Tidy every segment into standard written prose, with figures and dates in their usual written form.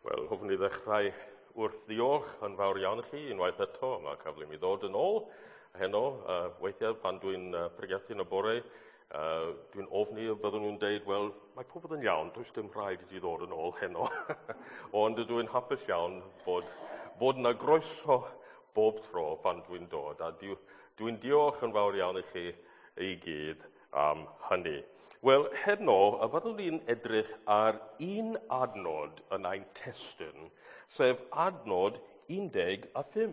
Wel, hoffwn i ddechrau wrth ddiolch yn fawr iawn i chi unwaith eto. Mae cyfle i mi ddod yn ôl heno. Weithiau pan dwi'n pregethu yn y bore, dwi'n ofni y byddwn nhw'n deud, wel, mae pob yn iawn, does dim rhaid i ti ddod yn ôl heno. Ond dwi'n hapus iawn bod yna groeso bob tro pan dwi'n dod. A dwi'n diolch yn fawr iawn i chi i gyd am hynny. Wel, heno, y byddwn ni'n edrych ar un adnod yn ein testyn, sef adnod 15.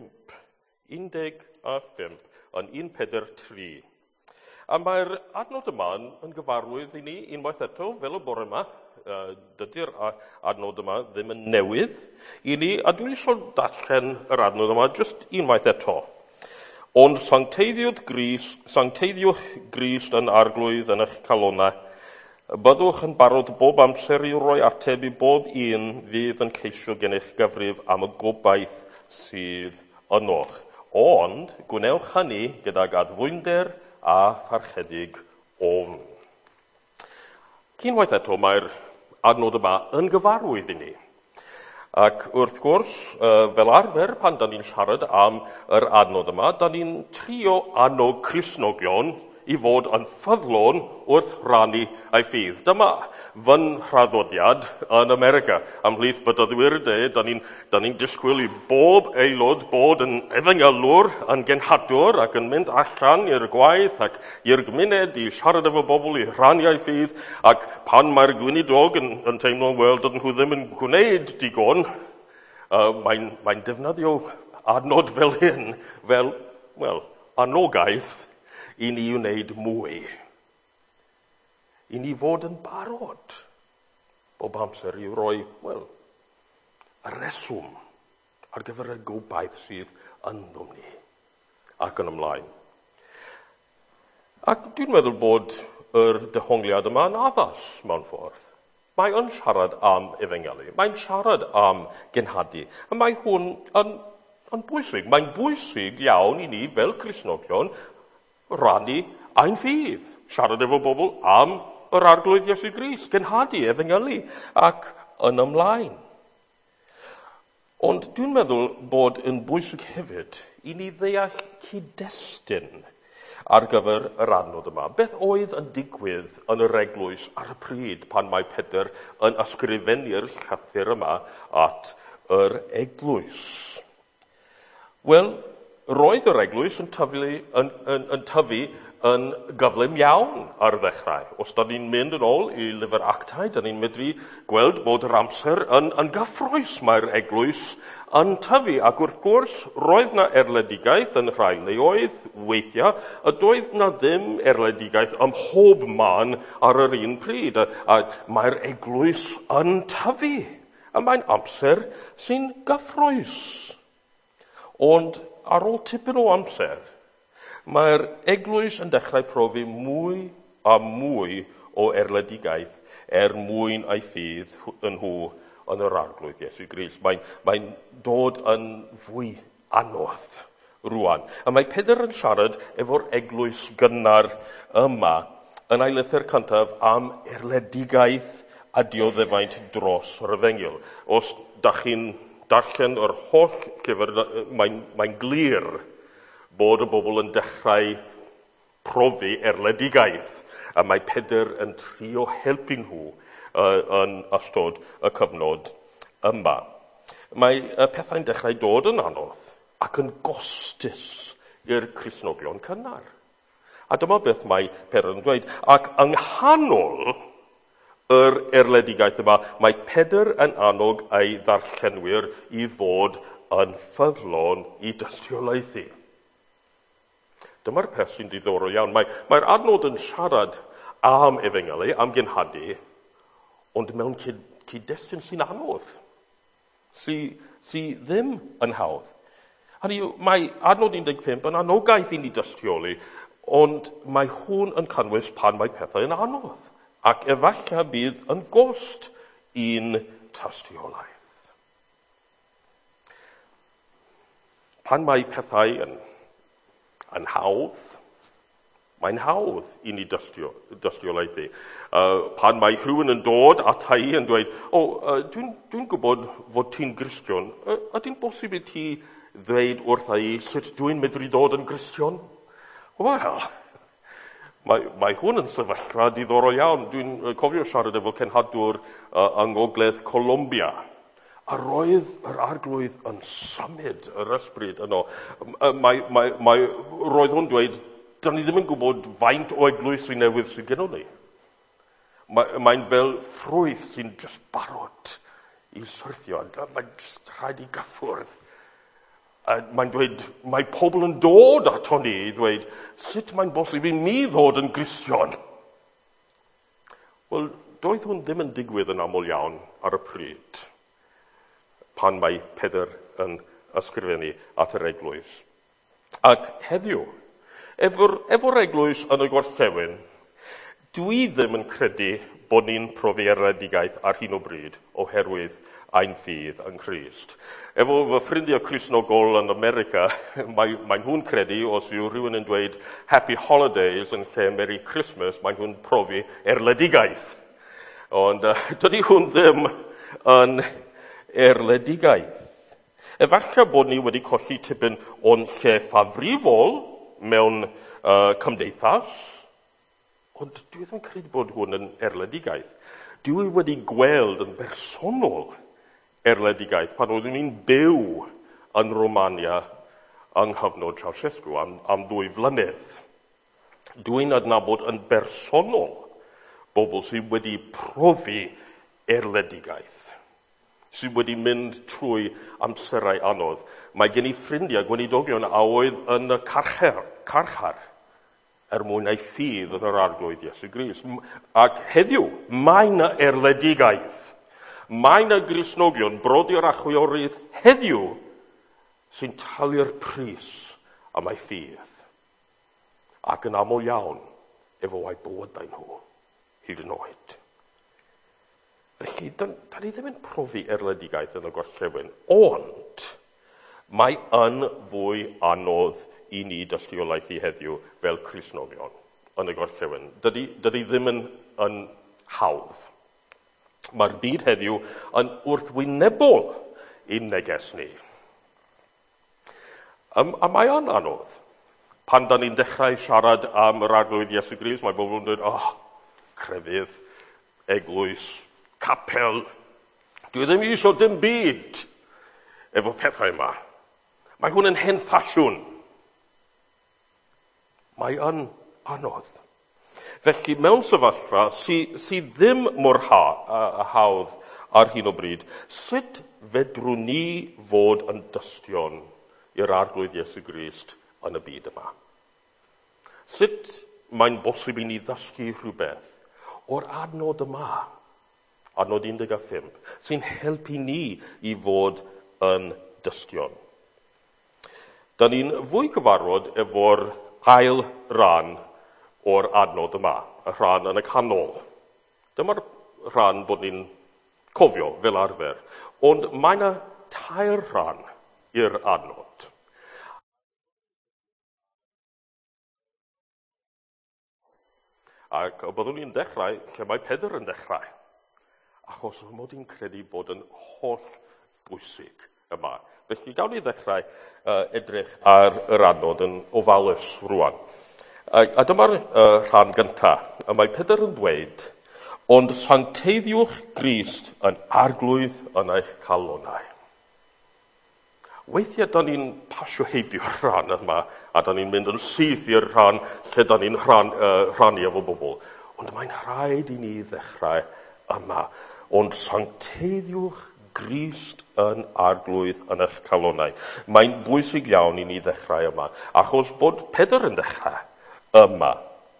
15 yn 1:43. A mae'r adnod yma yn gyfarwydd i ni unwaith eto, fel y bore yma. Dydy'r adnod yma ddim yn newydd i ni, a dwi'n eisiau darllen yr adnod yma jyst unwaith eto. Ond sancteiddiwch Grist yn arglwydd yn eich calonna, byddwch yn barod bob amser i roi ateb i bob un fydd yn ceisio gennych gyfrif am y gobaith sydd ynoch. Ond gwnewch hynny gydag addfwynder a pharchedig ofn. Unwaith eto, mae'r adnod yma yn gyfarwydd i ni. Ac wrth gwrs, fel arfer, pan da ni'n siarad am yr adnod yma, da ni'n trio annog Cristnogion i fod yn ffyddlon wrth rannu ei ffydd. Dyma fy'n rhaddodiad yn America. Ymhlith bydyddwyr de, da ni'n disgwyl i bob aelod bod yn efengelwr, yn genhadwr ac yn mynd allan i'r gwaith ac i'r gymuned i siarad efo bobl i rannu ei ffydd. Ac pan mae'r gweinidog yn teimlo'n wel, dydyn nhw ddim yn gwneud digon, mae'n defnyddio adnod fel hyn, fel anogaeth i ni wneud mwy. I ni fod yn barod bob amser i roi, y reswm ar gyfer y gobaith sydd ynddo ni ac yn ymlaen. Ac dwi'n meddwl bod yr dehongliad yma yn addas mewn ffordd. Mae yn siarad am efengelu, mae'n siarad am genhadu, a mae hwn yn bwysig. Mae'n bwysig iawn i ni fel Cristnogion rannu ein ffydd, siarad efo bobl am yr arglwydd Iesu Grist, genhadu, efengelu ac yn ymlaen. Ond dwi'n meddwl bod yn bwysig hefyd i ni ddeall cyd-destun ar gyfer yr adnod yma. Beth oedd yn digwydd yn yr eglwys ar y pryd pan mae Pedr yn ysgrifennu'r llythyr yma at yr eglwys? Wel, roedd yr eglwys yn tyfu yn gyflym iawn ar ddechrau. Os da ni'n mynd yn ôl i lyfr Actau, da ni'n medru gweld bod yr amser yn gyffrous mae'r eglwys yn tyfu. Ac wrth gwrs, roedd na erledigaeth yn rhai leoedd weithiau, a doedd na ddim erledigaeth ym mhob man ar yr un pryd. A mae'r eglwys yn tyfu. A mae'n amser sy'n gyffrous. Ond ar ôl tipyn o amser, mae'r eglwys yn dechrau profi mwy a mwy o erledigaeth mwyn ei ffydd yn nhw yn yr arglwydd Iesu Grist. Mae'n dod yn fwy anodd rwan. A mae Pedr yn siarad efo'r eglwys gynnar yma yn ei lythyr cyntaf am erledigaeth a dioddefaint dros yr efengyl. Os da chi'n darllen yr holl llyfr, mae'n glir bod y bobl yn dechrau profi erledigaeth, a mae Pedr yn trio helpu nhw yn ystod y cyfnod yma. Mae pethau'n dechrau dod yn anodd ac yn gostus i'r Cristnogion cynnar. A dyma beth mae Pedr yn dweud. Ac yng nghanol yr erledigaeth yma, mae Pedr yn annog ei ddarllenwyr i fod yn ffyddlon i dystiolaethu. Dyma'r peth sy'n diddorol iawn. Mae'r adnod yn siarad am efengelu, am genhadu, ond mewn cyd-destun sy'n anodd, sy'n ddim yn hawdd. Hynny yw, mae adnod 15 yn anogaeth i ni dystioli, ond mae hwn yn cynnwys pan mae pethau yn anodd. Ac efallai bydd yn gost un tystiolaeth. Pan mae pethau yn hawdd, Mae'n hawdd i ni dystiolaethu. Pan mae rhywun yn dod ata i yn dweud, dwi'n gwybod fod ti'n Gristion, ydy'n bosib i ti ddweud wrtha i sut dwi'n medru dod yn Gristion? Wel, mae hwn yn sefyllfa diddorol iawn. Dwi'n cofio siarad efo cenhadwr yng Ngogledd Colombia. A roedd yr arglwydd yn symud yr ysbryd yno. Roedd hwn dweud, dyn ni ddim yn gwybod faint o eglwys sy'n newydd sy'n gennym ni. Mae'n fel ffrwyth sy'n just barod i syrthio. Mae'n just rhaid i gyffwrdd. Mae'n dweud, mae pobl yn dod ato ni i ddweud, sut mae'n bosib i mi ddod yn Gristion? Wel, doedd hwn ddim yn digwydd yn aml iawn ar y pryd, pan mae Pedr yn ysgrifennu at yr eglwys. Ac heddiw, efo'r eglwys yn y gorllewin, dwi ddim yn credu bod ni'n profi eredigaeth ar hyn o bryd oherwydd ein ffydd yn Crist. Efo fy ffrindiau Cristnogol yn America, mae'n hwn credu, os yw rhywun yn dweud Happy Holidays yn lle Merry Christmas, mae'n hwn profi erledigaeth. Ond dydy hwn ddim yn erledigaeth. Efallai bod ni wedi colli tipyn o'n lle ffafrifol mewn cymdeithas, ond dwi ddim yn credu bod hwn yn erledigaeth. Dwi wedi gweld yn bersonol erledigaeth pan oeddwn ni'n byw yn Romania yng nghyfnod Ceausescu am 2 flynedd. Dwi'n adnabod yn bersonol bobl sydd wedi profi erledigaeth, sydd wedi mynd trwy amserau anodd. Mae gen I ffrindiau gweinidogion a oedd yn y carchar mwyn ei ffydd yn yr arglwydd Iesu Grist. Ac heddiw, mae yna erledigaeth. Mae yna Gristnogion, brodi'r a chwiorydd heddiw, sy'n talu'r pris am ei ffydd. Ac yn aml iawn, efo ei bywydau nhw, hyd yn oed. Felly, da ni ddim yn profi erledigaeth yn y gorllewin, ond mae yn fwy anodd i ni dystiolaethu heddiw fel Cristnogion yn y gorllewin. Dydy ddim yn hawdd. Mae'r byd heddiw yn wrthwynebol i'n neges ni. A mae yn anodd. Pan da ni'n dechrau siarad am yr arglwydd Iesu Grist, mae bobl yn dweud, crefydd, eglwys, capel, dwi ddim eisiau dim byd efo pethau yma. Mae hwn yn hen ffasiwn. Mae yn anodd. Felly, mewn sefyllfa sydd ddim mor hawdd ar hyn o bryd, sut fedrwn ni fod yn dystion i'r arglwydd Iesu Grist yn y byd yma? Sut mae'n bosib i ni ddysgu rhywbeth o'r adnod yma, adnod 15, sy'n helpu ni i fod yn dystion? Da ni'n fwy cyfarfod efo'r ail ran o'r adnod yma, y rhan yn y canol. Dyma'r rhan bod ni'n cofio fel arfer. Ond mae yna 2 rhan i'r adnod. Ac byddwn ni'n dechrau lle mae Pedr yn dechrau. Achos mod i'n credu bod yn holl bwysig yma. Felly gawn ni ddechrau edrych ar yr adnod yn ofalus rwan. A dyma'r rhan gyntaf. A mae Pedr yn dweud, ond sancteiddiwch Grist yn arglwydd yn eich calonnau. Weithiau da ni'n pasio heibio'r rhan yma, a da ni'n mynd yn syth i'r rhan lle da ni'n rhannu efo bobl. Ond mae'n rhaid i ni ddechrau yma. Ond sancteiddiwch Grist yn arglwydd yn eich calonnau. Mae'n bwysig iawn i ni ddechrau yma, achos bod Pedr yn dechrau yma.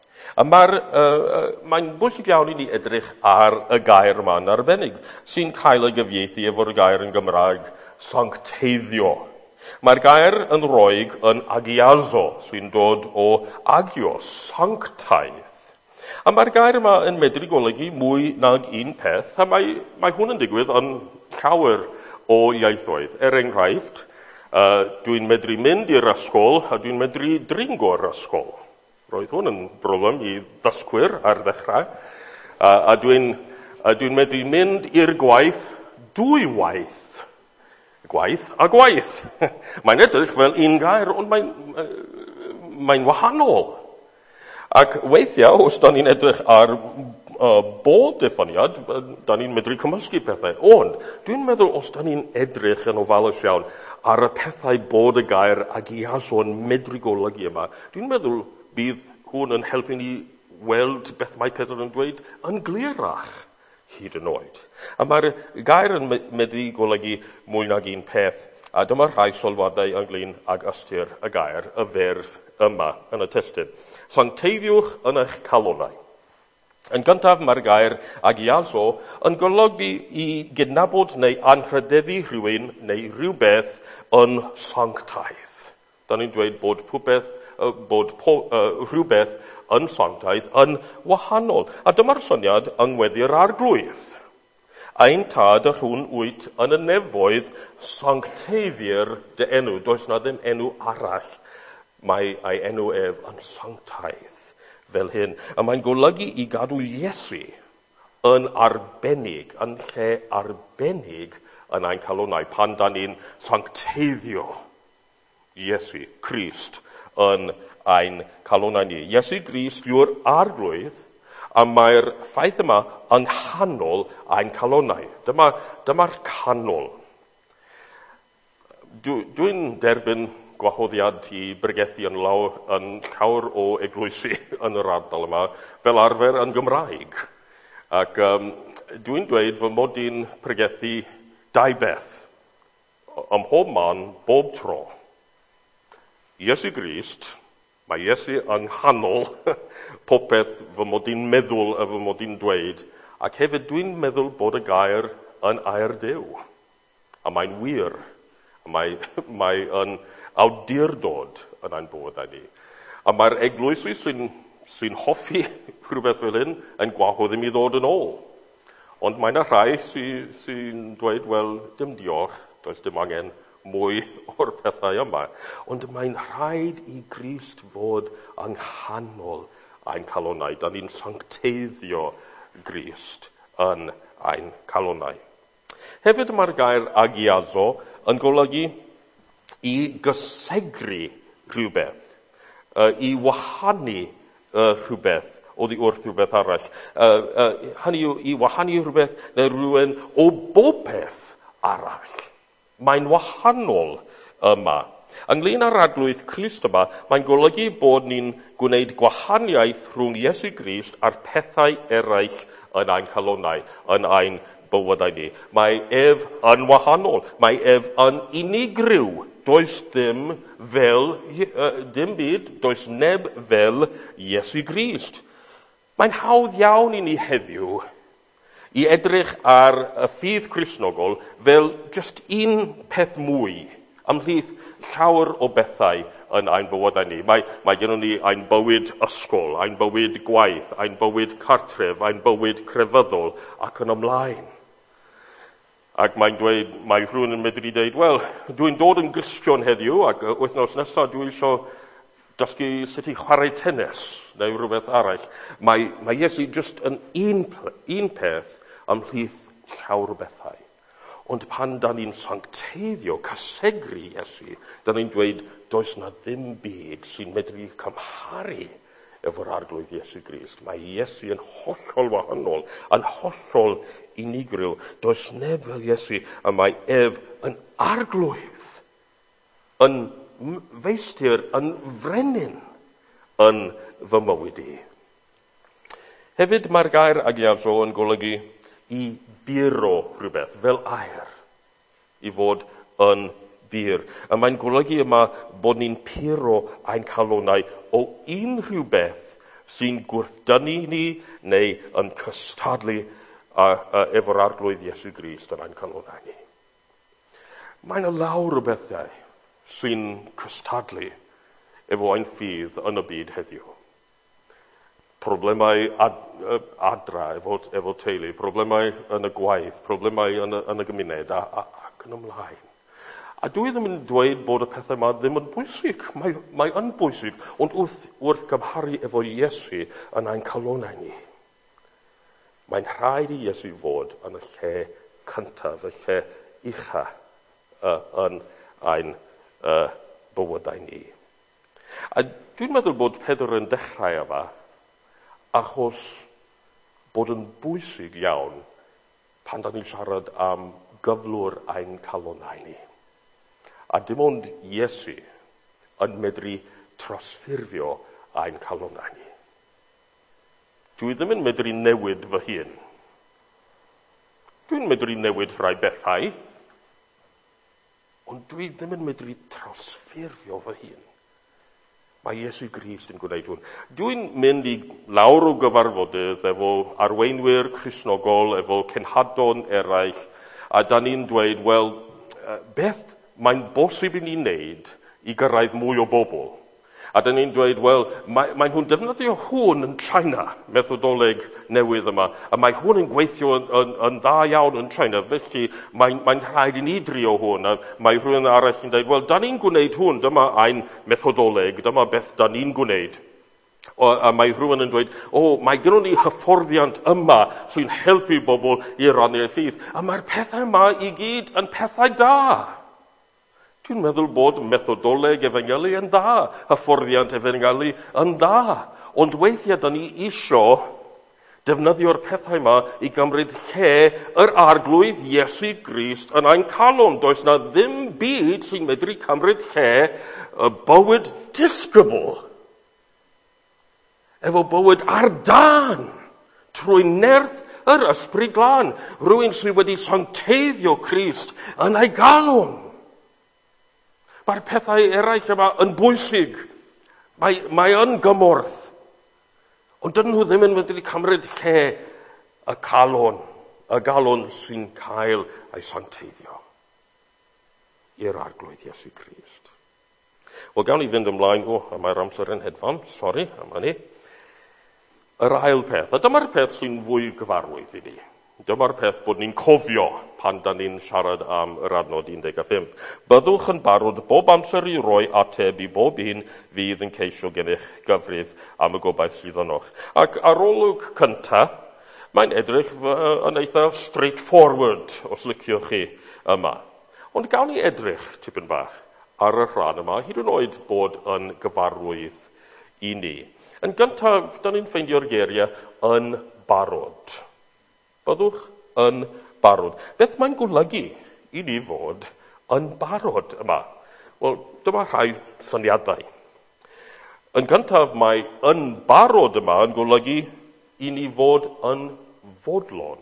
Mae'n bwysig iawn i ni edrych ar y gair yma yn arbennig, sy'n cael ei gyfieithu efo'r gair yn Gymraeg sancteiddio. Mae'r gair yn Roeg yn agiazo, sy'n dod o agios, sanctaidd. A mae'r gair yma yn medru golygu mwy nag un peth, a mae hwn yn digwydd yn llawer o ieithoedd. Enghraifft, dwi'n medru mynd i'r ysgol a dwi'n medru dringo'r ysgol. Roedd hwn yn broblem I ddysgwyr ar ddechrau. A dwi'n medru mynd i'r gwaith dwy waith. Gwaith a gwaith. Mae'n edrych fel un gair, ond mae'n wahanol. Ac weithiau, os da ni'n edrych ar bob diffiniad, da ni'n medru cymysgu pethau. Ond, dwi'n meddwl os da ni'n edrych yn ofalus iawn ar y pethau bod y gair ag Iaso'n medru golygu yma, dwi'n meddwl bydd hwn yn helpu ni weld beth mae Pedr yn dweud yn glirach hyd yn oed. A mae'r gair yn medru golygu mwy nag un peth, a dyma rhai sylwadau ynglyn ag ystyr y gair, y ferf yma yn y testun. Sancteiddiwch yn eich calonau. Yn gyntaf, mae'r gair ag Iaso yn golygu I gydnabod neu anrhydeddu rhywun neu rhywbeth yn sanctaidd. Da ni'n dweud bod rhywbeth yn sanctaidd yn wahanol. A dyma'r syniad yng ngweddi'r arglwydd. Ein tad y rhwn wyt yn y nefoedd sancteiddir dy enw. Does na ddim enw arall. Mae ei enw ef yn sanctaidd fel hyn. A mae'n golygu I gadw Iesu yn arbennig, yn lle arbennig yn ein calonau, pan da ni'n sancteiddio Iesu, Crist, yn ein calonau ni. Iesu Grist yw'r arglwydd, a mae'r ffaith yma yng nghanol ein calonau. Dyma'r canol. Dwi'n derbyn gwahoddiad I bregethu yn llawer o eglwysi yn yr ardal yma, fel arfer yn Gymraeg. Ac dwi'n dweud fy mod i'n pregethu dau beth, ym mhob man, bob tro. Iesu Grist, mae Iesu yng nghanol popeth fy mod i'n meddwl a fy mod i'n dweud, ac hefyd dwi'n meddwl bod y gair yn air Duw. A mae'n wir, mae yn awdurdod yn ein bywydau ni. A mae'r eglwysi sy'n hoffi rhywbeth fel hyn yn gwahodd I ddod yn ôl. Ond mae'n rhai sy'n dweud, wel, dim diolch, does dim angen mwy o'r pethau yma. Ond mae'n rhaid I Grist fod yng nghanol ein calonau. Da ni'n sancteiddio Grist yn ein calonau. Hefyd mae'r gair agiazo yn golygu I gysegru rhywbeth, I wahanu rhywbeth oddi wrth rhywbeth arall. Hynny yw, I wahanu rhywbeth neu rhywun o bopeth arall. Mae'n wahanol yma. Ynglŷn â'r arglwydd Crist yma, mae'n golygu bod ni'n gwneud gwahaniaeth rhwng Iesu Grist a'r pethau eraill yn ein calonau, yn ein bywydau ni. Mae ef yn wahanol. Mae ef yn unigryw. Does dim byd, does neb fel Iesu Grist. Mae'n hawdd iawn I ni heddiw I edrych ar y ffydd Cristnogol fel just un peth mwy, ymhlith llawer o bethau yn ein bywydau ni. Mae gennym ni ein bywyd ysgol, ein bywyd gwaith, ein bywyd cartref, ein bywyd crefyddol, ac yn ymlaen. Ac mae rhywun yn medru dweud, wel, dwi'n dod yn Gristion heddiw, ac wythnos nesaf dwi eisiau dysgu sut I chwarae tennis, neu rhywbeth arall. Mae Iesu just yn un peth ymhlith llawer o bethau. Ond pan da ni'n sancteiddio, casegru Iesu, da ni'n dweud, does na ddim byd sy'n medru cymharu efo'r arglwydd Iesu Grist. Mae Iesu yn hollol wahanol, yn hollol unigryw. Does neb fel Iesu, a mae ef yn arglwydd, yn feistr, yn frenin yn fy mywyd I. Hefyd mae'r gair agiaso yn golygu I buro rhywbeth, fel air, I fod yn byr. A mae'n golygu yma bod ni'n puro ein calonau o unrhyw beth sy'n gwrthdynnu ni neu yn cystadlu efo'r arglwydd Iesu Grist yn ein calonau ni. Mae'n lawer o bethau sy'n cystadlu efo ein ffydd yn y byd heddiw. Problemau adra efo teulu, problemau yn y gwaith, problemau yn y gymuned ac yn ymlaen. A dwi ddim yn dweud bod y pethau yma ddim yn bwysig. Mae yn bwysig, ond wrth gymharu efo Iesu yn ein calonau ni. Mae'n rhaid i Iesu fod yn y lle cyntaf, y lle ucha yn ein bywydau ni. A dwi'n meddwl bod Pedr yn dechrau yma achos bod yn bwysig iawn pan da ni'n siarad am gyflwr ein calonau ni. A dim ond Iesu yn medru trosffurfio ein calonau ni. Dwi ddim yn medru newid fy hun. Dwi'n medru newid rhai bethau, ond dwi ddim yn medru trosffurfio fy hun. Mae Iesu Grist yn gwneud hwn. Dwi'n mynd i lawr o gyfarfodydd efo arweinwyr Cristnogol, efo cenhadon eraill, a da ni'n dweud, wel, beth mae'n bosib i ni wneud i gyrraedd mwy o bobl. A da ni'n dweud, wel, mae nhw'n defnyddio hwn yn China, methodoleg newydd yma, a mae hwn yn gweithio yn dda iawn yn China, felly mae'n rhaid i ni drio hwn, a mae rhywun arall yn dweud, wel, da ni'n gwneud hwn, dyma ein methodoleg, dyma beth da ni'n gwneud. A mae rhywun yn dweud, mae gyda ni hyfforddiant yma sy'n helpu bobl i rannu'r ffydd, a mae'r pethau yma i gyd yn pethau da. Dwi'n meddwl bod methodoleg efengelu yn dda, hyfforddiant efengelu yn dda. Ond weithiau da ni isio defnyddio'r pethau yma i gymryd lle yr arglwydd Iesu Grist yn ein calon. Does na ddim byd sy'n medru cymryd lle y bywyd disgybl. Efo bywyd ar dan, trwy nerth yr ysbryd glân. Rwy'n sydd wedi sancteiddio Crist yn ei galon. Mae'r pethau eraill yma yn bwysig. Mae yn gymorth. Ond dyn nhw ddim yn medru cymryd lle y galon sy'n cael ei sancteiddio i'r arglwydd Iesu Grist. Wel, gawn ni fynd ymlaen. Mae'r amser yn hedfan. Sori, am hynny. Yr ail peth. A dyma'r peth sy'n fwy gyfarwydd i ni. Dyma'r peth bod ni'n cofio pan da ni'n siarad am yr adnod 15. Byddwch yn barod bob amser i roi ateb i bob un fydd yn ceisio gennych gyfrif am y gobaith sydd ynoch. Ac arolwg cynta, mae'n edrych yn eitha straightforward, os liciwch chi yma. Ond gawn ni edrych tipyn bach ar y rhan yma, hyd yn oed bod yn gyfarwydd i ni. Yn gyntaf, da ni'n ffeindio'r geiriau yn barod. Byddwch yn barod. Beth mae'n golygu i ni fod yn barod yma? Wel, dyma rhai syniadau. Yn gyntaf, mae yn barod yma yn golygu i ni fod yn fodlon.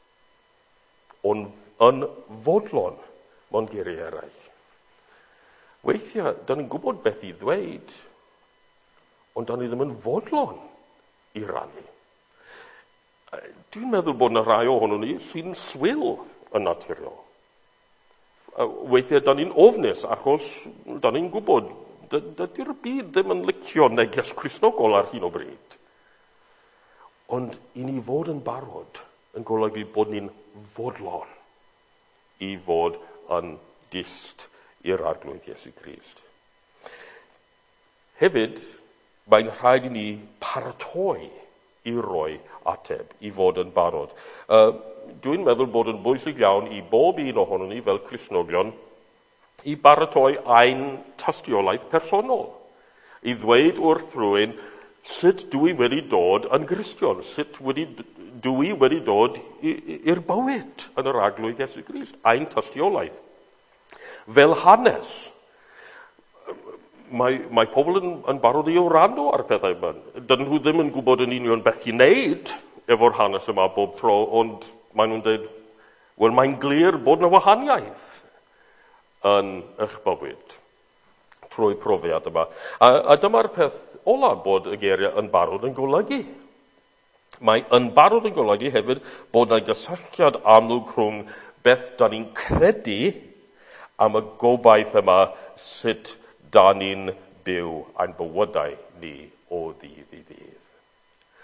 Ond yn fodlon, mewn geiriau eraill. Weithiau, da ni'n gwybod beth i ddweud, ond da ni ddim yn fodlon i rannu. Dwi'n meddwl bod yna rhai ohono ni sy'n swil yn naturiol. Weithiau, da ni'n ofnus achos da ni'n gwybod dydy'r byd ddim yn licio neges Cristnogol ar hyn o bryd. Ond i ni fod yn barod yn golygu bod ni'n fodlon i fod yn dist i'r arglwydd Iesu Grist. Hefyd, mae'n rhaid i ni paratoi i roi ateb, i fod yn barod. Dwi'n meddwl bod yn bwysig iawn i bob un ohono ni fel Cristnogion i baratoi ein tystiolaeth personol. I ddweud wrth rhywun sut dwi wedi dod yn Gristion, sut dwi wedi dod i'r bywyd yn yr arglwydd Iesu Grist, ein tystiolaeth. Fel hanes, mae pobl yn barod i wrando ar pethau yma. Dyn nhw ddim yn gwybod yn union beth i wneud efo'r hanes yma bob tro, ond maen nhw'n dweud, wel, mae'n glir bod yna wahaniaeth yn eich bywyd trwy profiad yma. A dyma'r peth ola bod y geiriau yn barod yn golygu. Mae yn barod yn golygu hefyd bod yna gysylltiad amlwg rhwng beth da ni'n credu am y gobaith yma sut da ni'n byw ein bywydau ni o ddydd i ddydd.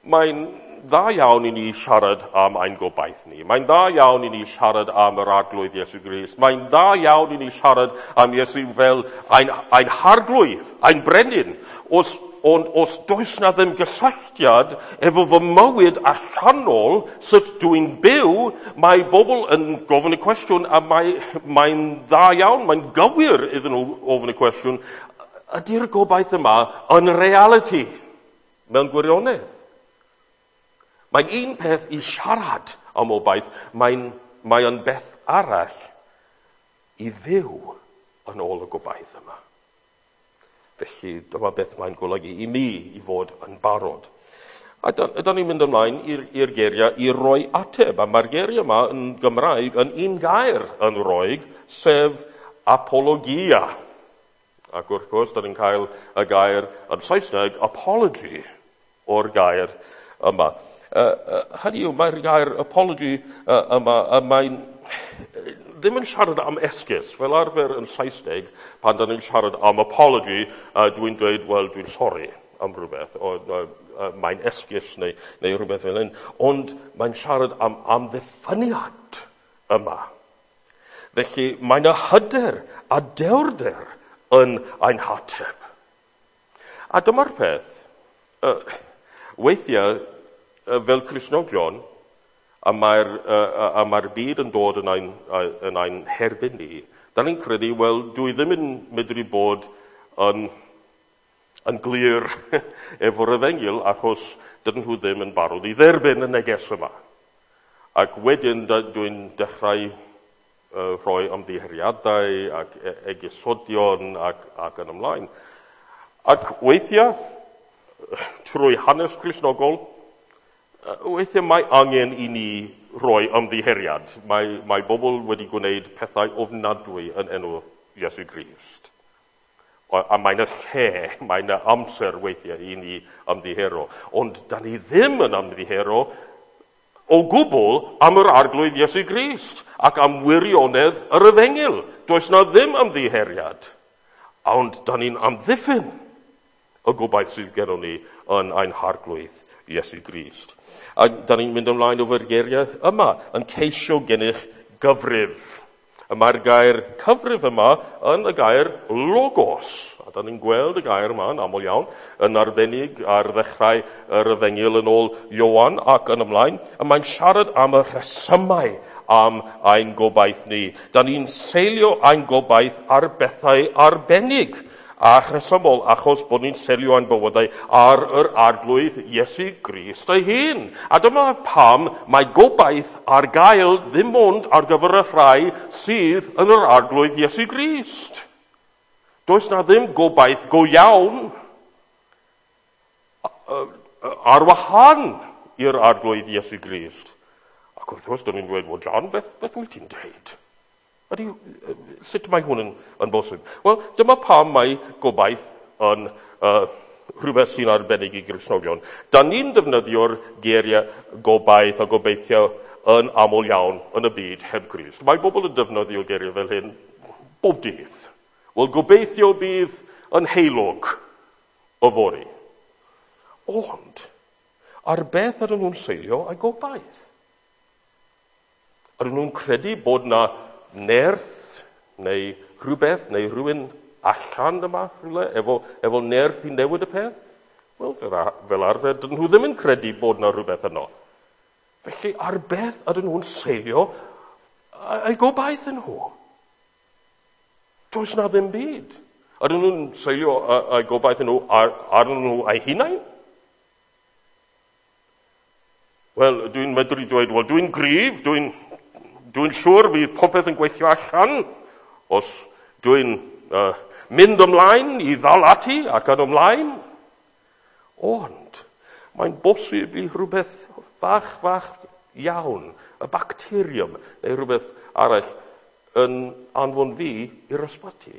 Mae'n dda iawn i ni siarad am ein gobaith ni. Mae'n dda iawn i ni siarad am yr arglwydd Iesu Grist. Mae'n dda iawn i ni siarad am Iesu fel ein harglwydd, ein brenin. Ond os does na ddim gysylltiad efo fy mywyd allanol sut dwi'n byw, mae bobl yn gofyn y cwestiwn a mae'n dda iawn, mae'n gywir iddyn nhw ofyn y cwestiwn, ydy'r gobaith yma yn reality mewn gwirionedd? Mae'n un peth i siarad am obaith, mae'n beth arall i fyw yn ôl y gobaith yma. Felly dyma beth mae'n golygu i mi i fod yn barod. A ydyn ni'n mynd ymlaen i'r geiriau i roi ateb. A mae'r geiriau yma yn Gymraeg yn un gair yn Roeg, sef apologia. Ac wrth gwrs, dyn ni'n cael y gair yn Saesneg apology o'r gair yma. Hynny yw, mae'r gair apology yma, mae'n ddim yn siarad am esgus, fel arfer yn Saesneg, pan dyn ni'n siarad am apology, dwi'n dweud, wel, dwi'n sori am rhywbeth, mae'n esgus neu rhywbeth fel hyn, ond mae'n siarad am amddiffyniad yma. Felly, mae'n y hyder a dewrder yn ein hateb. A dyma'r peth, weithiau, fel Cristnogion, a mae'r byd yn dod yn ein herbyn ni, da ni'n credu, wel, dwi ddim yn medru bod yn glir efo'r Efengyl achos dydyn nhw ddim yn barod i dderbyn y neges yma. Ac wedyn dwi'n dechrau rhoi ymddiheriadau ac egysodion ac yn ymlaen. Ac weithiau, trwy hanes Cristnogol, weithiau mae angen i ni roi ymddiheriad. Mae bobl wedi gwneud pethau ofnadwy yn enw Iesu Grist. A mae'n y lle, mae'n y amser weithiau i ni ymddihero. Ond da ni ddim yn ymddihero o gwbl am yr arglwydd Iesu Grist ac am wirionedd yr Efengyl. Does na ddim ymddiheriad. Ond da ni'n amddiffyn y gobaith sydd gennym ni yn ein harglwydd Iesu Grist. A da ni'n mynd ymlaen o'r geiriau yma, yn ceisio gennych gyfrif. A mae'r gair cyfrif yma yn y gair logos. A da ni'n gweld y gair yma yn aml iawn, yn arbennig ar ddechrau yr Efengyl yn ôl Ioan ac yn ymlaen. A mae'n siarad am y rhesymau am ein gobaith ni. Da ni'n seilio ein gobaith ar bethau arbennig a rhesymol, achos bod ni'n selio ein bywydau ar yr arglwydd Iesu Grist ei hun. A dyma pam mae gobaith ar gael ddim ond ar gyfer y rhai sydd yn yr arglwydd Iesu Grist. Does na ddim gobaith go iawn ar wahân i'r arglwydd Iesu Grist. Ac wrth gwrs, dyn ni'n dweud, wel, John, beth wyt ti'n dweud? Sut mae hwn yn bosib? Wel, dyma pam mae gobaith yn rhywbeth sy'n arbennig i Gristnogion. Da ni'n defnyddio'r geiriau gobaith a gobeithio yn aml iawn yn y byd heb Grist. Mae bobl yn defnyddio geiriau fel hyn bob dydd. Wel, gobeithio bydd yn heilwg o fori. Ond, ar beth ydyn nhw'n seilio a gobaith? Ydyn nhw'n credu bod na nerth neu rhywbeth neu rhywun allan yma efo nerth i newid y peth? Wel, fel arfer, dydyn nhw ddim yn credu bod na rhywbeth yno. Felly, ar beth ydyn nhw'n seilio ei gobaith yn nhw? Does na ddim byd. Ydyn nhw'n seilio ei gobaith yn nhw ar nhw ei hunain? Wel, dwi'n medru dweud, wel, dwi'n gryf, dwi'n siŵr bydd popeth yn gweithio allan os dwi'n mynd ymlaen i ddal ati ac yn ymlaen. Ond mae'n bosib i rhywbeth bach iawn, y bacterium neu rhywbeth arall yn anfon fi i'r ysbyty.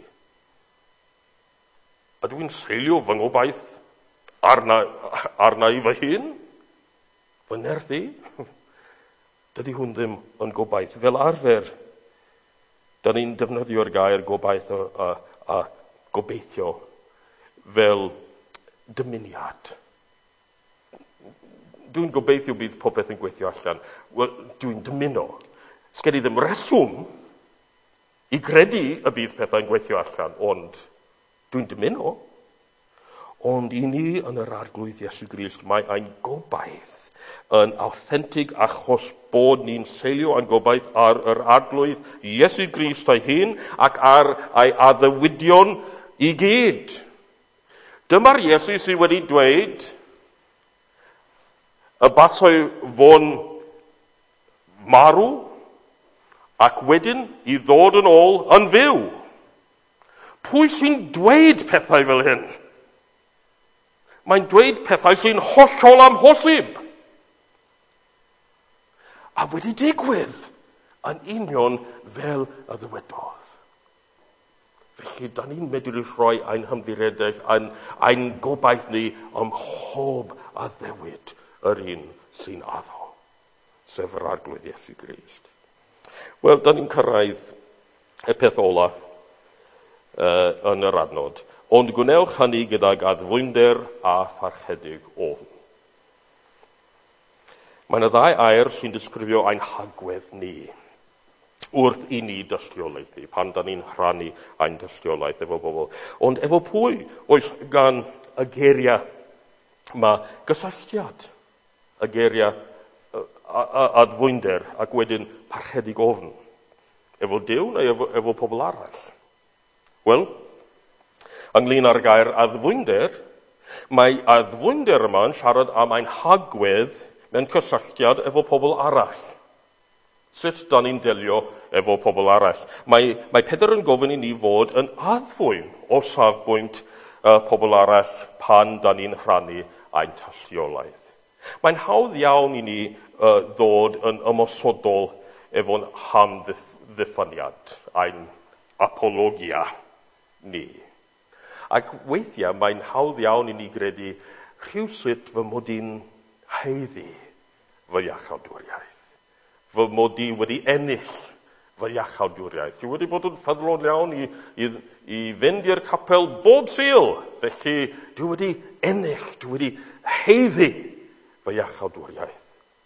A dwi'n seilio fy ngobaith arna i fy hun? Fy nerth i? Dydy hwn ddim yn gobaith. Fel arfer, da ni'n defnyddio'r gair gobaith a gobeithio fel dymuniad. Dwi'n gobeithio bydd popeth yn gweithio allan. Wel, dwi'n dymuno. Sgen i ddim reswm i credu y bydd pethau'n gweithio allan, ond dwi'n dymuno. Ond i ni yn yr arglwydd Iesu Grist, mae ein gobaith yn authentig achos bod ni'n seilio yn gobaith ar yr arglwydd Iesu Grist ei hun ac ar ei addewidion i gyd. Dyma'r Iesu sydd wedi dweud y basai fo'n marw ac wedyn i ddod yn ôl yn fyw. Pwy sy'n dweud pethau fel hyn? Mae'n dweud pethau sy'n hollol amhosib. A wedi digwydd yn union fel y ddywedodd. Felly, da ni'n medru rhoi ein hymddiriedau, ein gobaith ni ym mhob addewid yr un sy'n addo, sef yr arglwydd Iesu Grist. Wel, da ni'n cyrraedd y peth ola yn yr adnod. Ond gwnewch hynny gydag addfwynder a pharchedig ofn. Mae'n y ddau air sy'n disgrifio ein hagwedd ni wrth i ni dystiolaethu, pan da ni'n rhannu ein dystiolaeth efo bobl. Ond efo pwy oes gan y geiriau mae gysylltiad, y geiriau addfwynder ac wedyn parchedig ofn. Efo Duw neu efo pobl arall? Wel, ynglyn â'r gair addfwynder, mae addfwynder yma'n siarad am ein hagwedd mewn cysylltiad efo pobl arall. Sut da ni'n delio efo pobl arall? Mae Pedr yn gofyn i ni fod yn addfwyn o safbwynt pobl arall pan da ni'n rhannu ein tystiolaeth. Mae'n hawdd iawn i ni ddod yn ymosodol efo'n hamddiffyniad, ein apologia ni. Ac weithiau mae'n hawdd iawn i ni gredu rhywsut fy mod i'n heiddi fy iachawdwriaeth. Fy mod i wedi ennill fy iachawdwriaeth. Dwi wedi bod yn ffyddlon iawn i fynd i'r capel bob Sul. Felly dwi wedi ennill, dwi wedi heiddi fy iachawdwriaeth.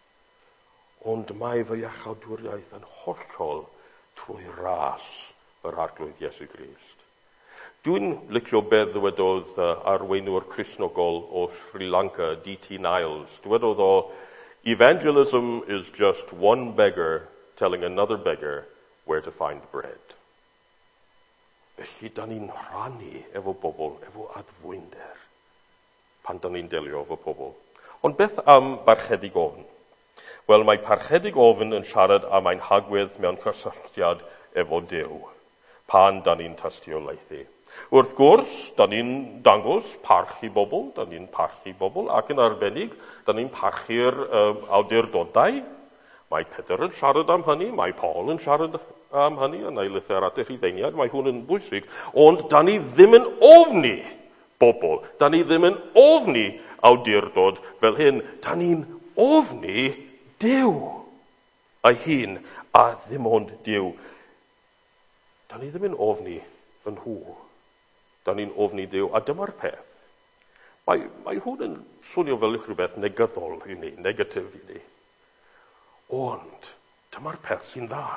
Ond mae fy iachawdwriaeth yn hollol trwy ras yr arglwydd Iesu Grist. Dwi'n licio beth ddywedodd arweinwr Cristnogol o Sri Lanka, D.T. Niles. Dywedodd o, evangelism is just one beggar telling another beggar where to find bread. Felly, da ni'n rhannu efo bobl, efo addfwynder, pan da ni'n delio efo bobl. Ond beth am parchedig ofn? Wel, mae parchedig ofn yn siarad am ein hagwedd mewn cysylltiad efo Duw, pan da ni'n tystiolaethu. Wrth gwrs, da ni'n dangos parchu bobl, ac yn arbennig, da ni'n parchu'r awdurdodau. Mae Pedr yn siarad am hynny, mae Paul yn siarad am hynny, yn ei lythyr at y Rhufeiniad, mae hwn yn bwysig. Ond da ni ddim yn ofni bobl, da ni ddim yn ofni awdurdod fel hyn, da ni'n ofni Duw ei hun, a ddim ond Duw. Da ni ddim yn ofni yn nhw. Da ni'n ofni Duw, a dyma'r peth. Mae hwn yn swnio fel rhywbeth negyddol i ni, negatif i ni. Ond, dyma'r peth sy'n dda.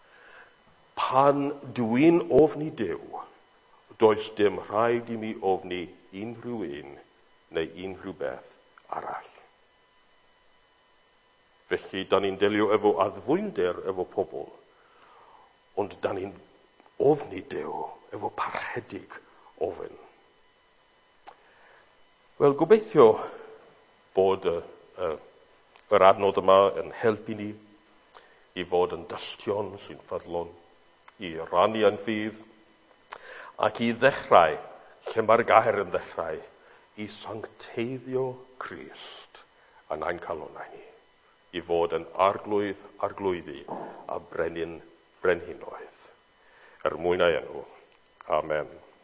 Pan dwi'n ofni Duw, does dim rhaid i mi ofni unrhyw un neu unrhyw beth arall. Felly, da ni'n delio efo addfwynder efo pobl, ond da ni'n ofni Duw efo parchedig ofyn. Wel, gobeithio bod yr adnod yma yn helpu ni i fod yn dystion sy'n ffyddlon, i rannu yn ffydd, ac i ddechrau, lle mae'r gair yn ddechrau, i sancteiddio Crist yn ein calonnau ni, i fod yn arglwyddi a brenhinoedd. Er mwyn ei enw. Amen.